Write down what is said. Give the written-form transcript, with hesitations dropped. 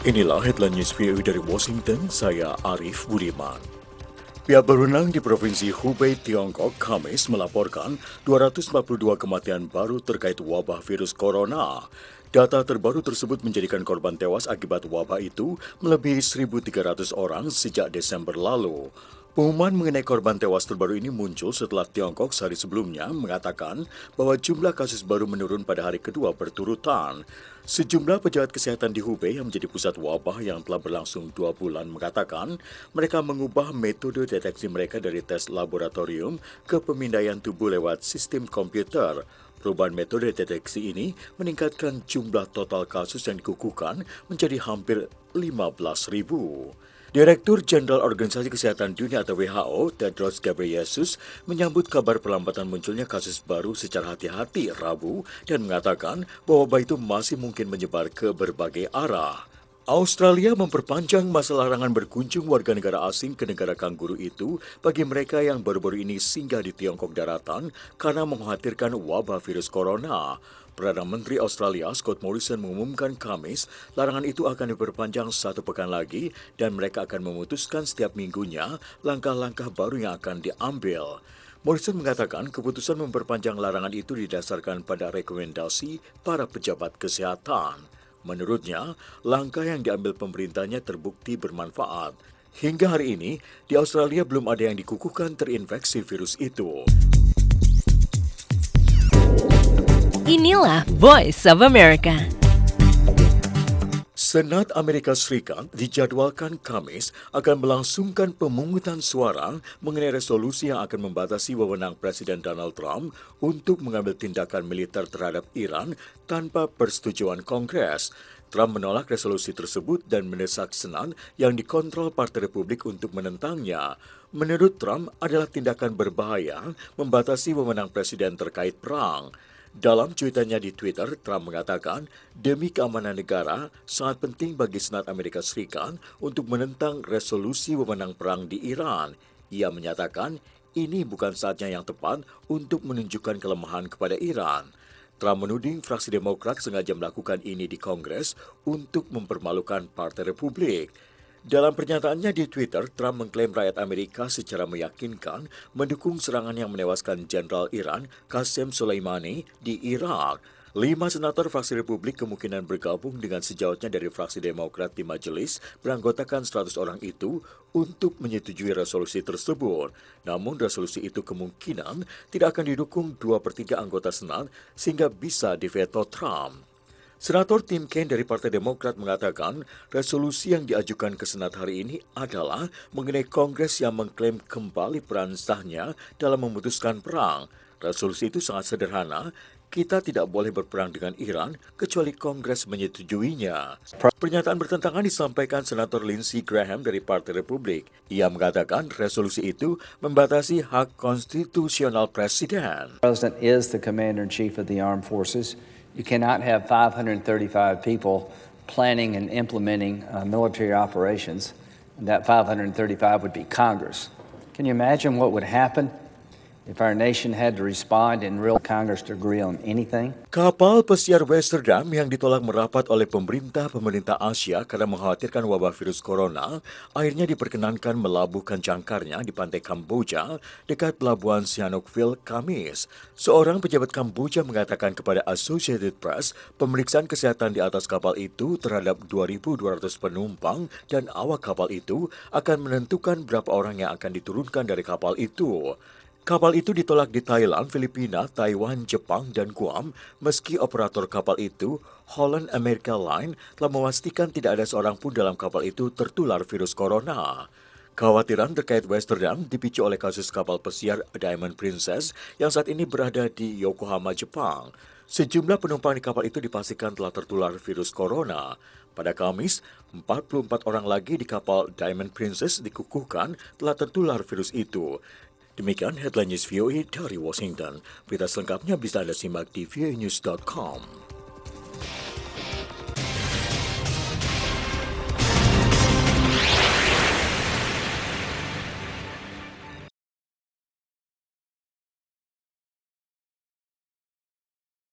Inilah headline news VOA dari Washington, saya Arif Budiman. Pihak berwenang di Provinsi Hubei, Tiongkok, Kamis melaporkan 242 kematian baru terkait wabah virus corona. Data terbaru tersebut menjadikan korban tewas akibat wabah itu melebihi 1.300 orang sejak Desember lalu. Pengumuman mengenai korban tewas terbaru ini muncul setelah Tiongkok sehari sebelumnya mengatakan bahwa jumlah kasus baru menurun pada hari kedua berturutan. Sejumlah pejabat kesehatan di Hubei yang menjadi pusat wabah yang telah berlangsung 2 bulan mengatakan mereka mengubah metode deteksi mereka dari tes laboratorium ke pemindaian tubuh lewat sistem komputer. Perubahan metode deteksi ini meningkatkan jumlah total kasus yang dikukuhkan menjadi hampir 15.000. Direktur Jenderal Organisasi Kesehatan Dunia atau WHO, Tedros Ghebreyesus, menyambut kabar perlambatan munculnya kasus baru secara hati-hati Rabu dan mengatakan bahwa wabah itu masih mungkin menyebar ke berbagai arah. Australia memperpanjang masa larangan berkunjung warga negara asing ke negara kanguru itu bagi mereka yang baru-baru ini singgah di Tiongkok daratan karena mengkhawatirkan wabah virus corona. Perdana Menteri Australia Scott Morrison mengumumkan Kamis larangan itu akan diperpanjang 1 pekan lagi dan mereka akan memutuskan setiap minggunya langkah-langkah baru yang akan diambil. Morrison mengatakan keputusan memperpanjang larangan itu didasarkan pada rekomendasi para pejabat kesehatan. Menurutnya, langkah yang diambil pemerintahnya terbukti bermanfaat. Hingga hari ini, di Australia belum ada yang dikukuhkan terinfeksi virus itu. Inilah Voice of America. Senat Amerika Serikat dijadwalkan Kamis akan melangsungkan pemungutan suara mengenai resolusi yang akan membatasi wewenang Presiden Donald Trump untuk mengambil tindakan militer terhadap Iran tanpa persetujuan Kongres. Trump menolak resolusi tersebut dan mendesak Senat yang dikontrol Partai Republik untuk menentangnya. Menurut Trump adalah tindakan berbahaya membatasi wewenang Presiden terkait perang. Dalam cuitannya di Twitter, Trump mengatakan, demi keamanan negara, sangat penting bagi Senat Amerika Serikat untuk menentang resolusi wewenang perang di Iran. Ia menyatakan, ini bukan saatnya yang tepat untuk menunjukkan kelemahan kepada Iran. Trump menuding fraksi Demokrat sengaja melakukan ini di Kongres untuk mempermalukan Partai Republik. Dalam pernyataannya di Twitter, Trump mengklaim rakyat Amerika secara meyakinkan mendukung serangan yang menewaskan Jenderal Iran Qasem Soleimani di Irak. 5 senator fraksi Republik kemungkinan bergabung dengan sejauhnya dari fraksi Demokrat di majelis beranggotakan 100 orang itu untuk menyetujui resolusi tersebut. Namun resolusi itu kemungkinan tidak akan didukung 2/3 anggota Senat sehingga bisa diveto Trump. Senator Tim Kaine dari Partai Demokrat mengatakan resolusi yang diajukan ke Senat hari ini adalah mengenai Kongres yang mengklaim kembali peran sahnya dalam memutuskan perang. Resolusi itu sangat sederhana. Kita tidak boleh berperang dengan Iran kecuali Kongres menyetujuinya. Pernyataan bertentangan disampaikan Senator Lindsey Graham dari Partai Republik. Ia mengatakan resolusi itu membatasi hak konstitusional Presiden. The President is the Commander-in-Chief of the Armed Forces. You cannot have 535 people planning and implementing military operations. And that 535 would be Congress. Can you imagine what would happen if our nation had to respond in real Congress to agree on anything? Kapal pesiar Westerdam yang ditolak merapat oleh pemerintah Asia karena mengkhawatirkan wabah virus corona, akhirnya diperkenankan melabuhkan jangkarnya di pantai Kamboja dekat pelabuhan Sihanoukville Kamis. Seorang pejabat Kamboja mengatakan kepada Associated Press, pemeriksaan kesehatan di atas kapal itu terhadap 2.200 penumpang dan awak kapal itu akan menentukan berapa orang yang akan diturunkan dari kapal itu. Kapal itu ditolak di Thailand, Filipina, Taiwan, Jepang, dan Guam, meski operator kapal itu, Holland America Line, telah memastikan tidak ada seorang pun dalam kapal itu tertular virus corona. Kekhawatiran terkait Westerdam dipicu oleh kasus kapal pesiar Diamond Princess yang saat ini berada di Yokohama, Jepang. Sejumlah penumpang di kapal itu dipastikan telah tertular virus corona. Pada Kamis, 44 orang lagi di kapal Diamond Princess dikukuhkan telah tertular virus itu. Demikian headline news VOA dari Washington. Berita selengkapnya bisa Anda simak di voanews.com.